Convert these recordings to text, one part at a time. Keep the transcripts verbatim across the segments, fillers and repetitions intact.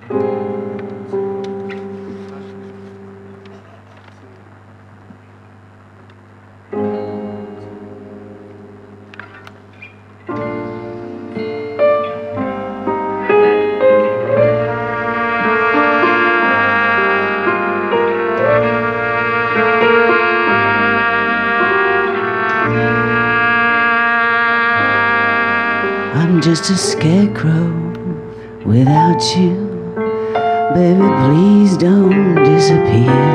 I'm just a scarecrow without you. Baby, please don't disappear.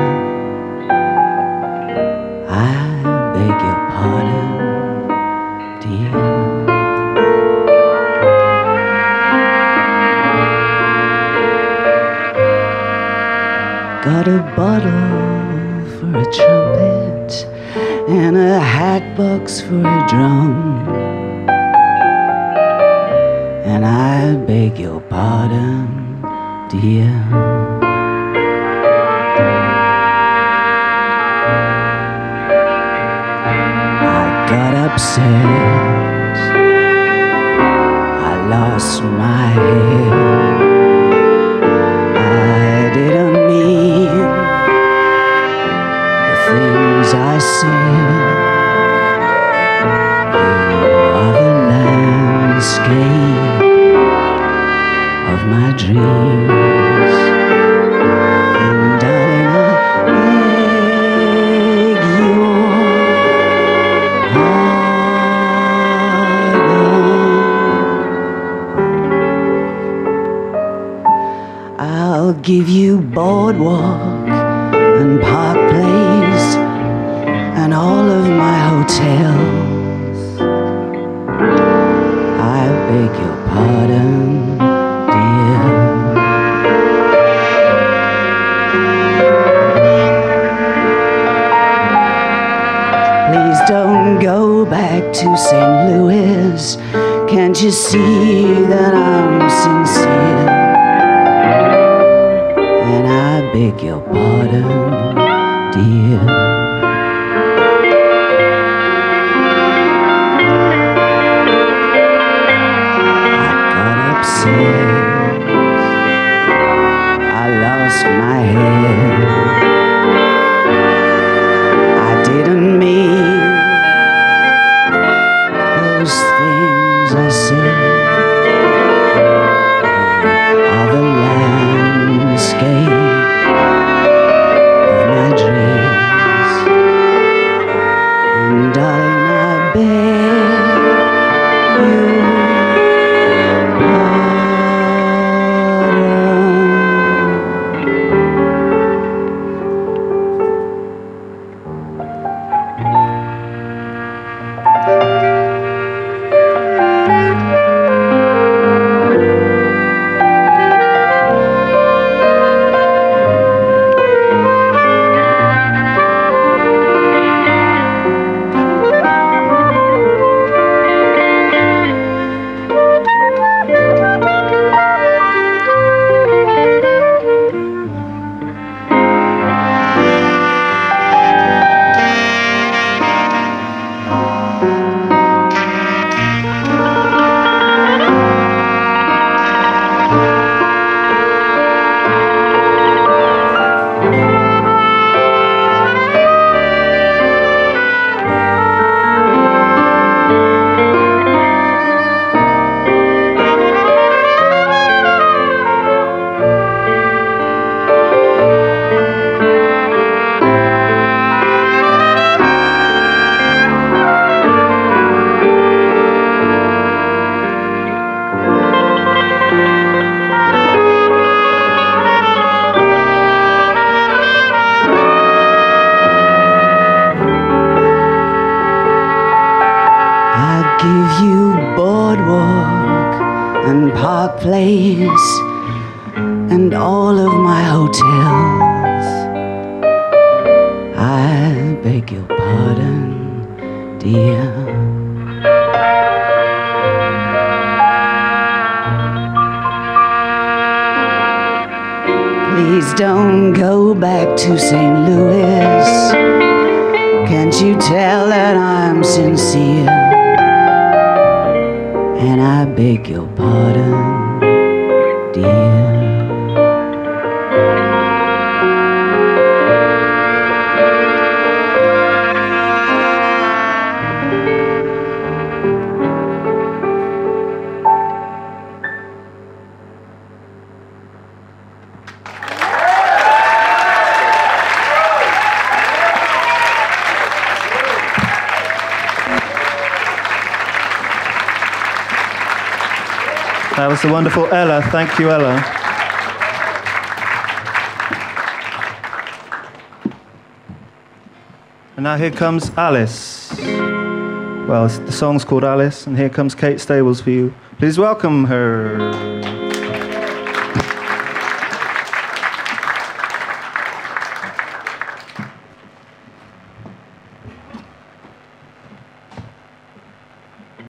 I beg your pardon, dear. Got a bottle for a trumpet and a hat box for a drum. And I beg your pardon, dear. I got upset, I lost my head. I didn't mean the things I said. You are the landscape of my dreams, and darling, I beg your pardon. I'll give you Boardwalk and Park Place and all of my hotels. I beg your pardon, dear. Please don't go back to Saint Louis. Can't you see that I'm sincere? And I beg your pardon, dear. I lost my head. I didn't mean those things I said. Are the landscape of my dreams, and darling, I beg you. Give you Boardwalk and Park Place and all of my hotels. I beg your pardon, dear. Please don't go back to Saint Louis. Can't you tell that I'm sincere? And I beg your pardon, dear. That was the wonderful Ella. Thank you, Ella. And now here comes Alice. Well, the song's called Alice, and here comes Kate Stables for you. Please welcome her.